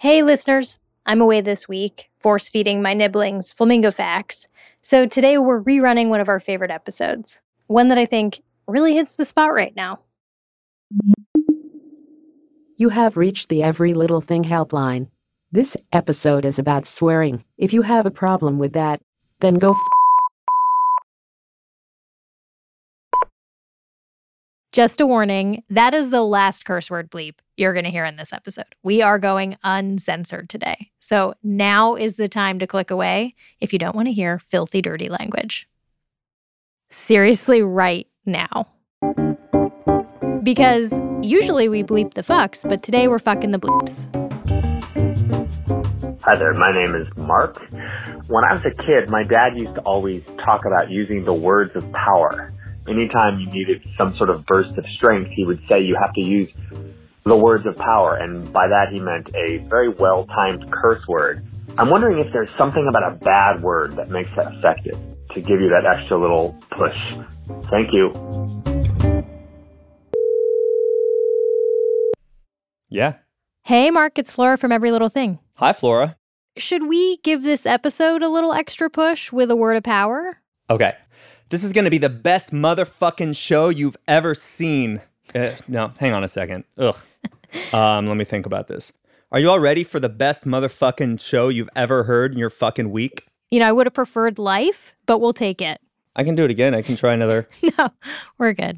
Hey, listeners. I'm away this week, force-feeding my nibblings flamingo facts. So today we're rerunning one of our favorite episodes. One that I think really hits the spot right now. You have reached the Every Little Thing helpline. This episode is about swearing. If you have a problem with that, then go Just a warning, that is the last curse word bleep you're going to hear in this episode. We are going uncensored today. So now is the time to click away if you don't want to hear filthy, dirty language. Seriously, right now. Because usually we bleep the fucks, but today we're fucking the bleeps. Hi there, my name is Mark. When I was a kid, my dad used to always talk about using the words of power. Anytime you needed some sort of burst of strength, he would say you have to use the words of power, and by that he meant a very well-timed curse word. I'm wondering if there's something about a bad word that makes that effective, to give you that extra little push. Thank you. Yeah. Hey, Mark, it's Flora from Every Little Thing. Hi, Flora. Should we give this episode a little extra push with a word of power? Okay. This is going to be the best motherfucking show you've ever seen. No, hang on a second. Ugh. Let me think about this. Are you all ready for the best motherfucking show you've ever heard in your fucking week? You know, I would have preferred life, but we'll take it. I can do it again. I can try another. No, we're good.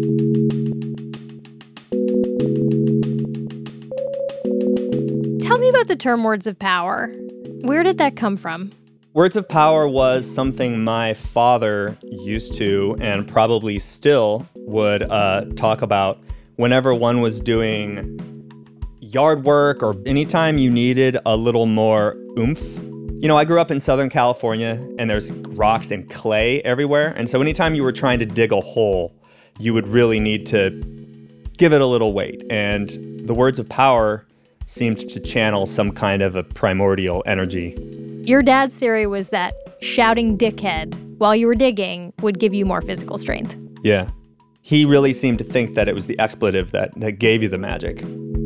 Tell me about the term words of power. Where did that come from? Words of power was something my father used to and probably still would talk about whenever one was doing yard work or anytime you needed a little more oomph. You know, I grew up in Southern California and there's rocks and clay everywhere. And so anytime you were trying to dig a hole, you would really need to give it a little weight. And the words of power seemed to channel some kind of a primordial energy. Your dad's theory was that shouting dickhead while you were digging would give you more physical strength. Yeah. He really seemed to think that it was the expletive that gave you the magic.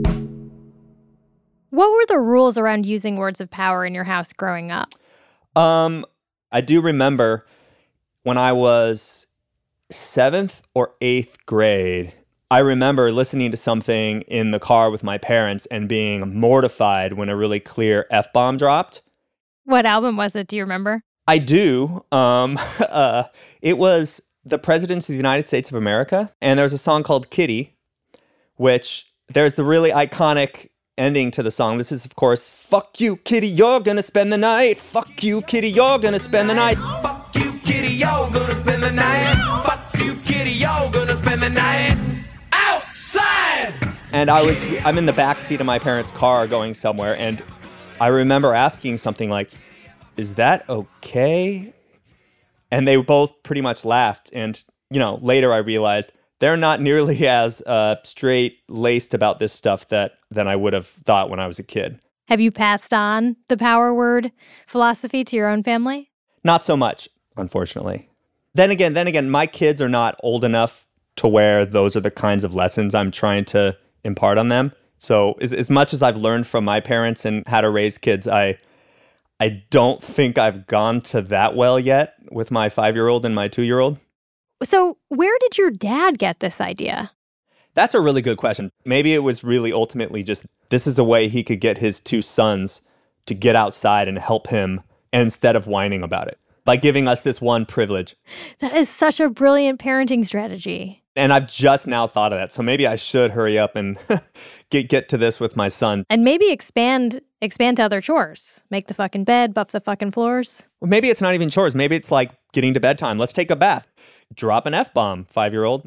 What were the rules around using words of power in your house growing up? I do remember when I was 7th or 8th grade, I remember listening to something in the car with my parents and being mortified when a really clear F-bomb dropped. What album was it? Do you remember? I do. It was the Presidents of the United States of America, and there's a song called Kitty, which there's the really iconic ending to the song. This is, of course, fuck you, kitty, you're gonna spend the night. Fuck you, kitty, you're gonna spend the night. Fuck you, kitty, you're gonna spend the night. Fuck you, kitty, you're gonna spend the night outside. And I'm in the back seat of my parents' car going somewhere, and I remember asking something like, is that okay? And they both pretty much laughed. And, you know, later I realized they're not nearly as straight-laced about this stuff than I would have thought when I was a kid. Have you passed on the power word philosophy to your own family? Not so much, unfortunately. Then again, my kids are not old enough to where those are the kinds of lessons I'm trying to impart on them. So as much as I've learned from my parents and how to raise kids, I don't think I've gone to that well yet with my 5-year-old and my 2-year-old. So where did your dad get this idea? That's a really good question. Maybe it was really ultimately just this is a way he could get his 2 sons to get outside and help him instead of whining about it by giving us this one privilege. That is such a brilliant parenting strategy. And I've just now thought of that. So maybe I should hurry up and get to this with my son. And maybe expand to other chores. Make the fucking bed, buff the fucking floors. Well, maybe it's not even chores. Maybe it's like getting to bedtime. Let's take a bath. Drop an F-bomb, 5-year-old.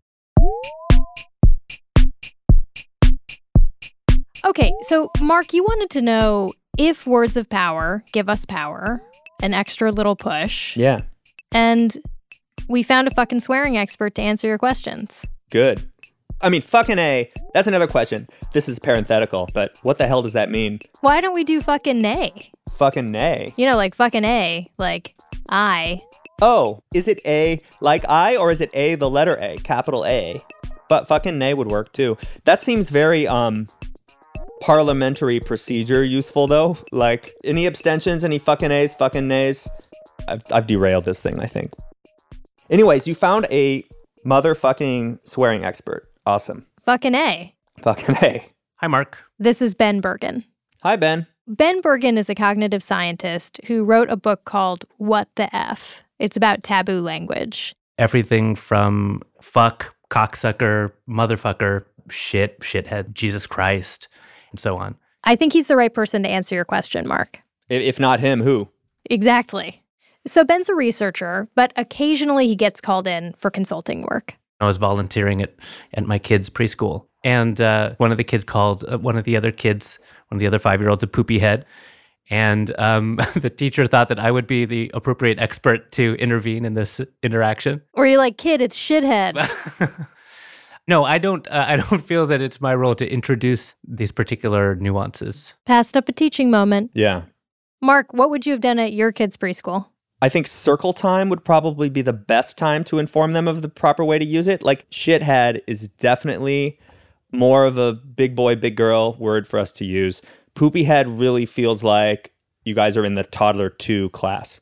Okay, so Mark, you wanted to know if words of power give us power, an extra little push. Yeah. And we found a fucking swearing expert to answer your questions. Good. I mean, fucking A, that's another question. This is parenthetical, but what the hell does that mean? Why don't we do fucking nay? Fucking nay? You know, like fucking A, like I. Oh, is it A like I, or is it A, the letter A, capital A? But fucking nay would work too. That seems very, parliamentary procedure useful, though? Like, any abstentions, any fucking A's, fucking nays? I've derailed this thing, I think. Anyways, you found a motherfucking swearing expert. Awesome. Fucking A. Fucking A. Hi, Mark. This is Ben Bergen. Hi, Ben. Ben Bergen is a cognitive scientist who wrote a book called What the F? It's about taboo language. Everything from fuck, cocksucker, motherfucker, shit, shithead, Jesus Christ, and so on. I think he's the right person to answer your question, Mark. If not him, who? Exactly. So Ben's a researcher, but occasionally he gets called in for consulting work. I was volunteering at my kids' preschool. And one of the kids called one of the other 5-year-olds, a poopy head. And the teacher thought that I would be the appropriate expert to intervene in this interaction. Or you're like, kid, it's shithead. No, I don't feel that it's my role to introduce these particular nuances. Passed up a teaching moment. Yeah. Mark, what would you have done at your kids' preschool? I think circle time would probably be the best time to inform them of the proper way to use it. Like, shithead is definitely more of a big boy, big girl word for us to use. Poopy head really feels like you guys are in the toddler 2 class.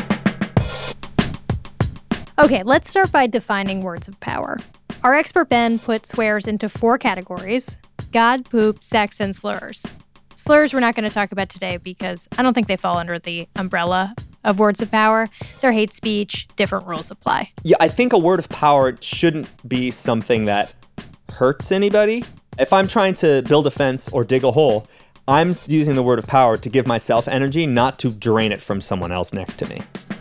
Okay, let's start by defining words of power. Our expert Ben put swears into 4 categories: God, poop, sex, and slurs. Slurs we're not going to talk about today because I don't think they fall under the umbrella of words of power. They're hate speech, different rules apply. Yeah, I think a word of power shouldn't be something that hurts anybody. If I'm trying to build a fence or dig a hole, I'm using the word of power to give myself energy, not to drain it from someone else next to me.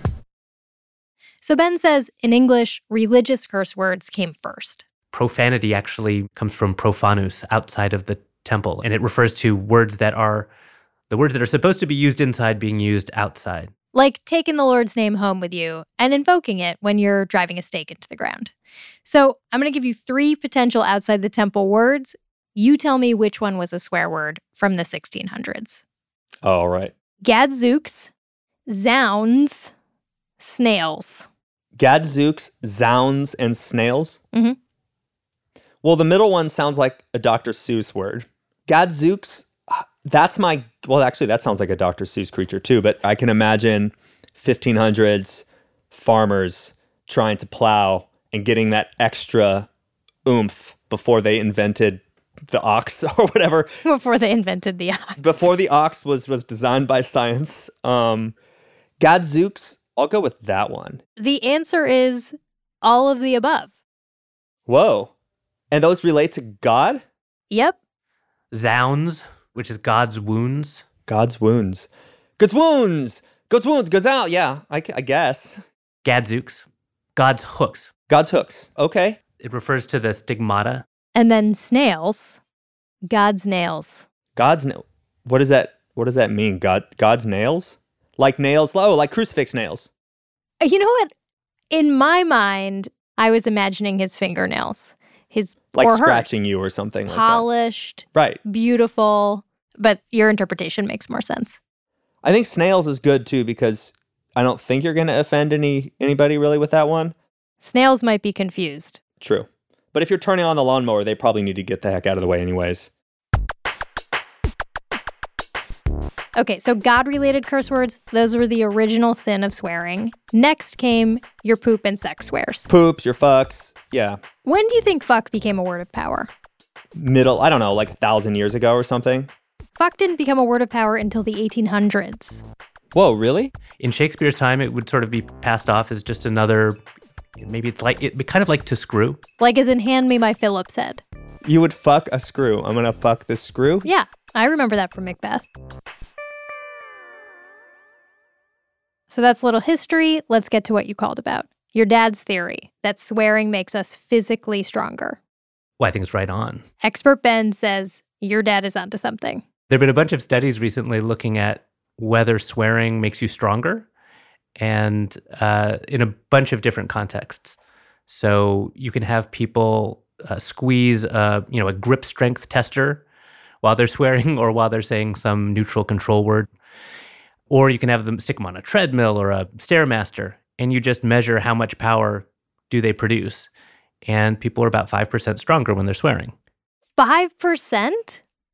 So Ben says, in English, religious curse words came first. Profanity actually comes from profanus, outside of the temple, and it refers to words that are supposed to be used inside being used outside. Like taking the Lord's name home with you and invoking it when you're driving a stake into the ground. So I'm going to give you 3 potential outside the temple words. You tell me which one was a swear word from the 1600s. All right. Gadzooks, zounds, snails. Gadzooks, zounds, and snails? Mm-hmm. Well, the middle one sounds like a Dr. Seuss word. Gadzooks, actually, that sounds like a Dr. Seuss creature too, but I can imagine 1500s farmers trying to plow and getting that extra oomph before they invented the ox or whatever. Before they invented the ox. Before the ox was designed by science. Gadzooks, I'll go with that one. The answer is all of the above. Whoa. And those relate to God? Yep. Zounds, which is God's wounds. God's wounds. God's wounds! God's wounds goes out. Yeah, I guess. Gadzooks, God's hooks. God's hooks. Okay. It refers to the stigmata. And then snails, God's nails. What does that mean? God's nails? Like nails? Oh, like crucifix nails. You know what? In my mind, I was imagining his fingernails. Like or scratching hers. you or something like Polished, that. Right. beautiful. But your interpretation makes more sense. I think snails is good too because I don't think you're going to offend anybody really with that one. Snails might be confused. True. But if you're turning on the lawnmower, they probably need to get the heck out of the way anyways. Okay, so God-related curse words, those were the original sin of swearing. Next came your poop and sex swears. Poops, your fucks. Yeah. When do you think fuck became a word of power? I don't know, like 1,000 years ago or something. Fuck didn't become a word of power until the 1800s. Whoa, really? In Shakespeare's time, it would sort of be passed off as just another, maybe it'd be kind of like to screw. Like as in Hand Me My Phillips Head. You would fuck a screw. I'm going to fuck this screw? Yeah, I remember that from Macbeth. So that's a little history. Let's get to what you called about. Your dad's theory that swearing makes us physically stronger. Well, I think it's right on. Expert Ben says your dad is onto something. There have been a bunch of studies recently looking at whether swearing makes you stronger, and in a bunch of different contexts. So you can have people squeeze a grip strength tester while they're swearing or while they're saying some neutral control word. Or you can have them stick them on a treadmill or a Stairmaster, and you just measure how much power do they produce. And people are about 5% stronger when they're swearing. 5%?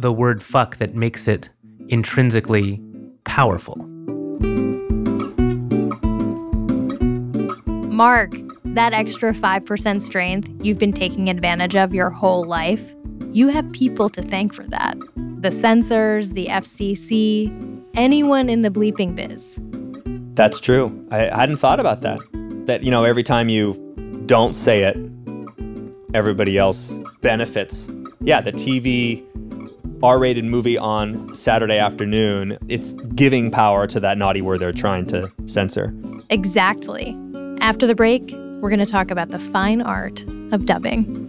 the word fuck that makes it intrinsically powerful. Mark, that extra 5% strength you've been taking advantage of your whole life, you have people to thank for that. The censors, the FCC, anyone in the bleeping biz. That's true. I hadn't thought about that. That, every time you don't say it, everybody else benefits. Yeah, the TV R-rated movie on Saturday afternoon, it's giving power to that naughty word they're trying to censor. Exactly. After the break, we're going to talk about the fine art of dubbing.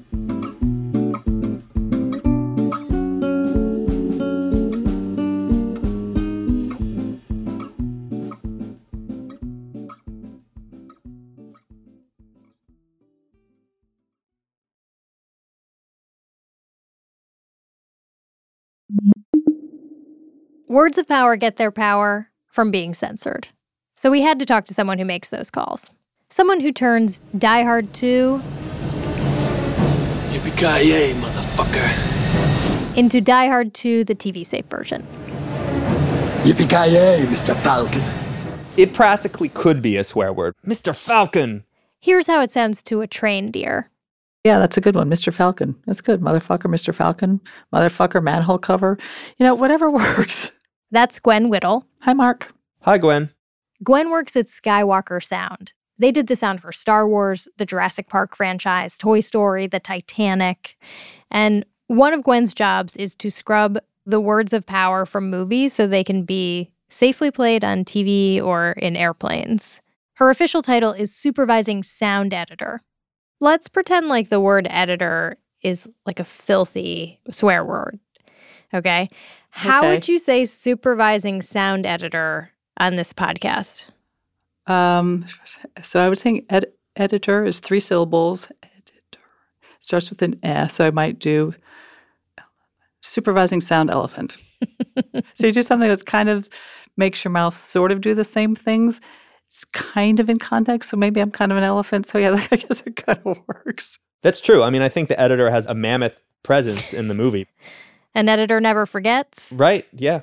Words of power get their power from being censored. So we had to talk to someone who makes those calls. Someone who turns Die Hard 2 Yippee-ki-yay, motherfucker. into Die Hard 2, the TV safe version. Yippee-ki-yay, Mr. Falcon. It practically could be a swear word. Mr. Falcon! Here's how it sounds to a trained ear. Yeah, that's a good one. Mr. Falcon. That's good. Motherfucker, Mr. Falcon. Motherfucker, manhole cover. Whatever works. That's Gwen Whittle. Hi, Mark. Hi, Gwen. Gwen works at Skywalker Sound. They did the sound for Star Wars, the Jurassic Park franchise, Toy Story, the Titanic. And one of Gwen's jobs is to scrub the words of power from movies so they can be safely played on TV or in airplanes. Her official title is Supervising Sound Editor. Let's pretend like the word editor is like a filthy swear word, okay? How Okay. would you say supervising sound editor on this podcast? So I would think editor is 3 syllables. Editor starts with an S. So I might do supervising sound elephant. So you do something that's kind of makes your mouth sort of do the same things. It's kind of in context. So maybe I'm kind of an elephant. So yeah, I guess it kind of works. That's true. I mean, I think the editor has a mammoth presence in the movie. An editor never forgets. Right, yeah.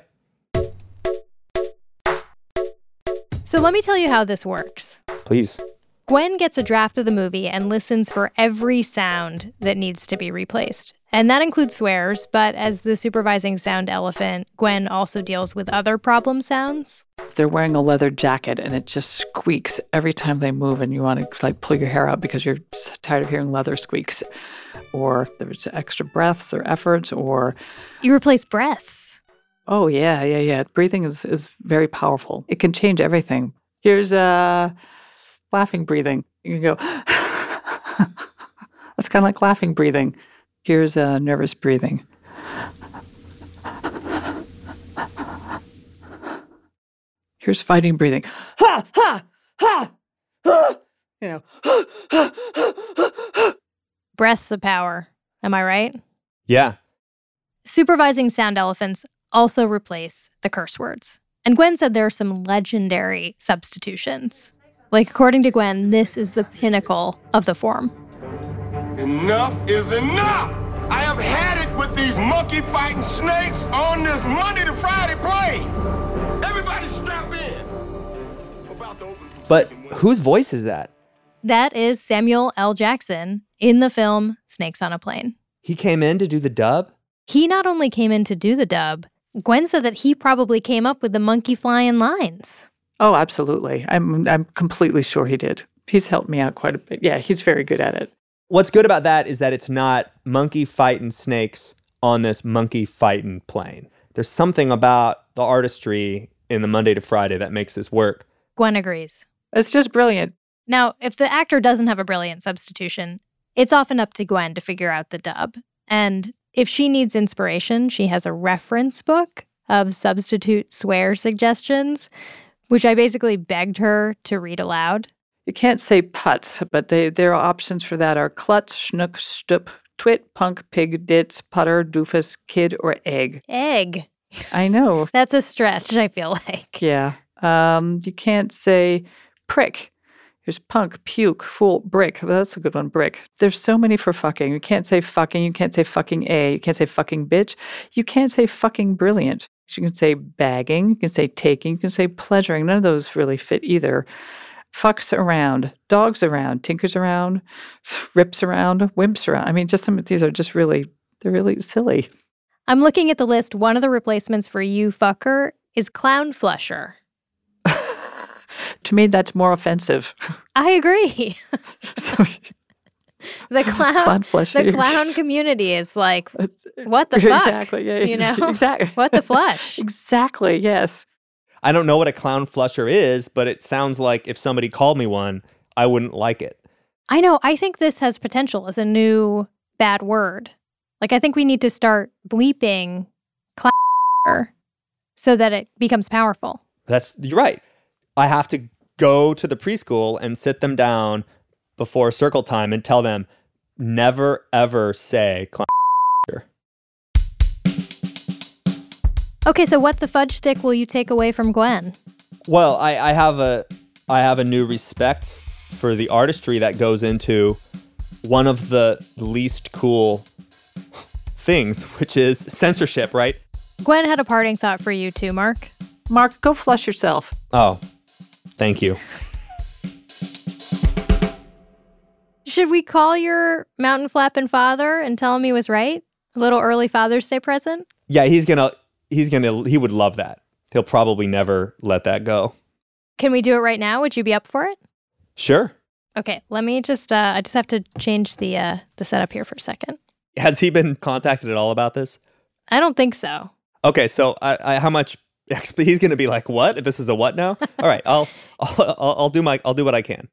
So let me tell you how this works. Please. Gwen gets a draft of the movie and listens for every sound that needs to be replaced. And that includes swears, but as the supervising sound elephant, Gwen also deals with other problem sounds. If they're wearing a leather jacket and it just squeaks every time they move and you want to pull your hair out because you're tired of hearing leather squeaks, or there's extra breaths or efforts, or You replace breaths. oh yeah. Breathing is very powerful. It can change everything. Here's laughing breathing. You can go. That's kind of like laughing breathing. Here's nervous breathing. Here's fighting breathing. Ha ha ha ha. Breaths of power. Am I right? Yeah. Supervising sound elephants also replace the curse words. And Gwen said there are some legendary substitutions. Like, according to Gwen, this is the pinnacle of the form. Enough is enough! I have had it with these monkey-fighting snakes on this Monday to Friday plane! Everybody strap in! About to open some But fucking windows. whose voice is that? That is Samuel L. Jackson in the film Snakes on a Plane. He came in to do the dub? He not only came in to do the dub, Gwen said that he probably came up with the monkey flying lines. Oh, absolutely. I'm completely sure he did. He's helped me out quite a bit. Yeah, he's very good at it. What's good about that is that it's not monkey fighting snakes on this monkey fighting plane. There's something about the artistry in the Monday to Friday that makes this work. Gwen agrees. It's just brilliant. Now, if the actor doesn't have a brilliant substitution, it's often up to Gwen to figure out the dub. And if she needs inspiration, she has a reference book of substitute swear suggestions, which I basically begged her to read aloud. You can't say putz, but their options for that are klutz, schnook, stup, twit, punk, pig, ditz, putter, doofus, kid, or egg. Egg. I know. That's a stretch, I feel like. Yeah. You can't say prick. There's punk, puke, fool, brick. Well, that's a good one, brick. There's so many for fucking. You can't say fucking. You can't say fucking A. You can't say fucking bitch. You can't say fucking brilliant. You can say bagging. You can say taking. You can say pleasuring. None of those really fit either. Fucks around, dogs around, tinkers around, rips around, wimps around. I mean, just some of these are just really, they're really silly. I'm looking at the list. One of the replacements for you fucker is clown flusher. To me, that's more offensive. I agree. So, The clown flusher. the clown community is like, what the fuck? Exactly. Yeah. You know? Exactly. What the flush? Exactly. Yes. I don't know what a clown flusher is, but it sounds like if somebody called me one, I wouldn't like it. I know. I think this has potential as a new bad word. Like, I think we need to start bleeping clown so that it becomes powerful. You're right. I have to go to the preschool and sit them down before circle time and tell them, never, ever say clown. Okay, so what the fudge stick will you take away from Gwen? Well, I have a new respect for the artistry that goes into one of the least cool things, which is censorship, right? Gwen had a parting thought for you too, Mark. Mark, go flush yourself. Oh, thank you. Should we call your mountain flapping father and tell him he was right? A little early Father's Day present? Yeah, he would love that. He'll probably never let that go. Can we do it right now? Would you be up for it? Sure. Okay, let me just, I just have to change the setup here for a second. Has he been contacted at all about this? I don't think so. Okay, so how much? He's going to be like, what? This is a what now? All right, I'll do what I can.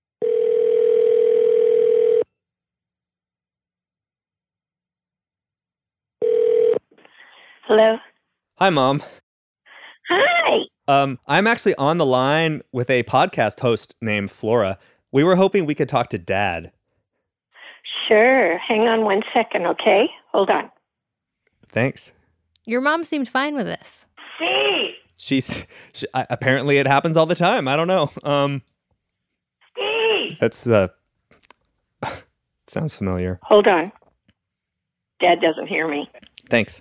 Hello? Hi, Mom. Hi. I'm actually on the line with a podcast host named Flora. We were hoping we could talk to Dad. Sure. Hang on 1 second, okay? Hold on. Thanks. Your mom seemed fine with this. Steve! Apparently it happens all the time. I don't know. Steve! That's, sounds familiar. Hold on. Dad doesn't hear me. Thanks.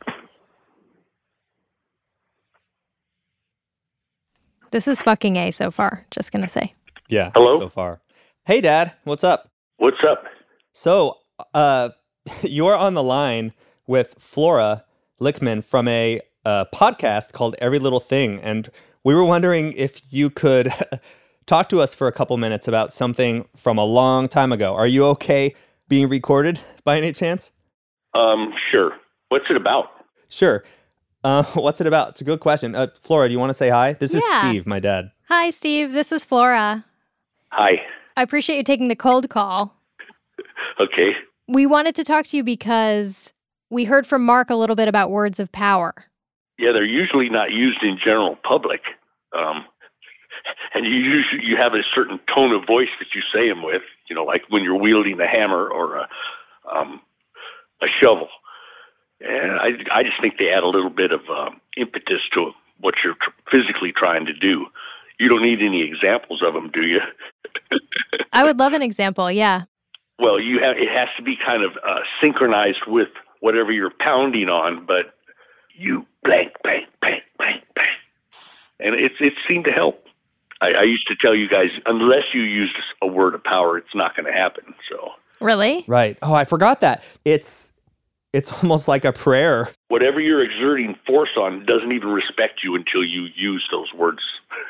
This is fucking A so far, just gonna say. Yeah. Hello? So far. Hey, Dad. What's up? What's up? So, you're on the line with Flora Lichtman from a podcast called Every Little Thing, and we were wondering if you could talk to us for a couple minutes about something from a long time ago. Are you okay being recorded by any chance? Sure. What's it about? Sure. What's it about? It's a good question. Flora, do you want to say hi? This is Yeah. Steve, my dad. Hi, Steve. This is Flora. Hi. I appreciate you taking the cold call. Okay. We wanted to talk to you because we heard from Mark a little bit about words of power. Yeah, they're usually not used in general public. And you have a certain tone of voice that you say them with, you know, like when you're wielding a hammer or a shovel. And I just think they add a little bit of impetus to what you're physically trying to do. You don't need any examples of them, do you? I would love an example, yeah. Well, it has to be kind of synchronized with whatever you're pounding on, but you blank, blank, blank, blank, blank. And it seemed to help. I used to tell you guys, unless you use a word of power, it's not going to happen. So Really? Right. Oh, I forgot that. It's almost like a prayer. whatever you're exerting force on doesn't even respect you until you use those words.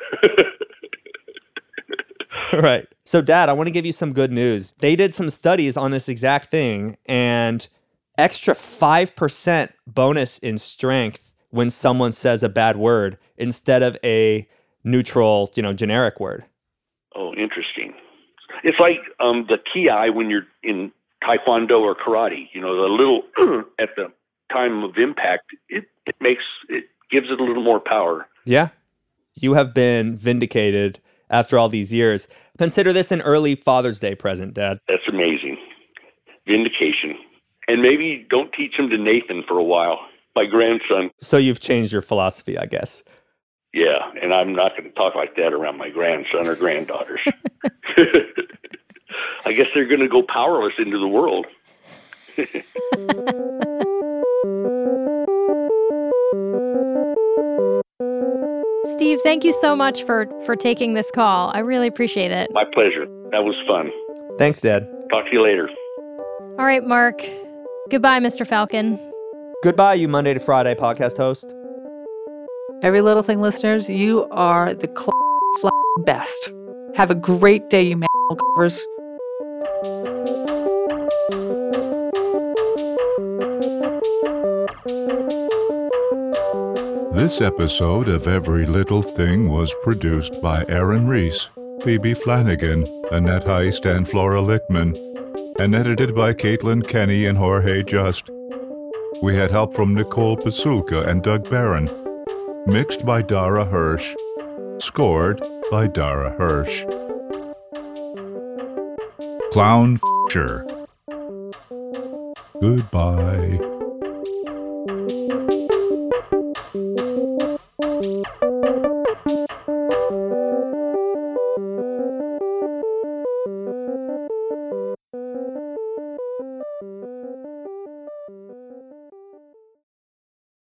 Right. So, Dad, I want to give you some good news. They did some studies on this exact thing, and extra 5% bonus in strength when someone says a bad word instead of a neutral, generic word. Oh, interesting. It's like the ki when you're in Taekwondo or karate. You know, the little at the time of impact, it gives it a little more power. Yeah. You have been vindicated after all these years. Consider this an early Father's Day present, Dad. That's amazing. Vindication. And maybe don't teach him to Nathan for a while. My grandson. So you've changed your philosophy, I guess. Yeah, and I'm not going to talk like that around my grandson or granddaughters. I guess they're going to go powerless into the world. Steve, thank you so much for taking this call. I really appreciate it. My pleasure. That was fun. Thanks, Dad. Talk to you later. All right, Mark. Goodbye, Mr. Falcon. Goodbye, you Monday to Friday podcast host. Every Little Thing listeners, you are the best. Have a great day, you covers. This episode of Every Little Thing was produced by Aaron Reese, Phoebe Flanagan, Annette Heist, and Flora Lichtman, and edited by Caitlin Kenny and Jorge Just. We had help from Nicole Pasulka and Doug Barron. Mixed by Dara Hirsch. Scored by Dara Hirsch. Clown Fisher. Goodbye.